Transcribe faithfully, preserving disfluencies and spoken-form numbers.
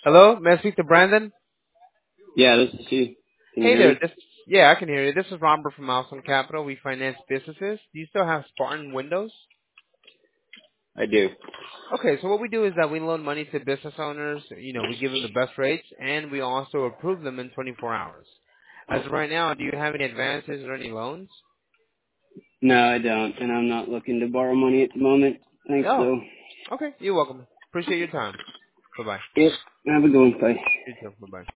Hello, may I speak to Brandon? Yeah, this is he. Can you Hey hear there, me? this yeah, I can hear you. This is Robert from Milestone Capital. We finance businesses. Do you still have Spartan Windows? I do. Okay, so what we do is that we loan money to business owners. You know, we give them the best rates, and we also approve them in twenty-four hours. As of right now, do you have any advances or any loans? No, I don't, and I'm not looking to borrow money at the moment. Thanks, No. though. Okay, you're welcome. Appreciate your time. Bye bye. Yep. Have a good one. Bye. You too. Bye bye.